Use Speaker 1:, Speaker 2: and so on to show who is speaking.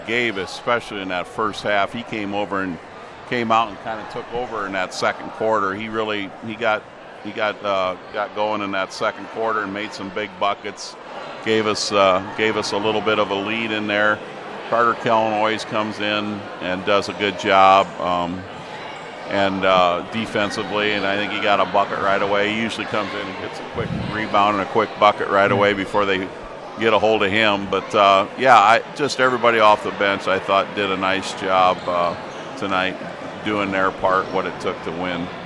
Speaker 1: Gabe, especially in that first half, he came out and kind of took over in that second quarter. He got going in that second quarter and made some big buckets. Gave us a little bit of a lead in there. Carter Kellen always comes in and does a good job, and defensively, and I think he got a bucket right away. He usually comes in and gets a quick rebound and a quick bucket right away before they get a hold of him. But just everybody off the bench, I thought, did a nice job tonight doing their part, what it took to win.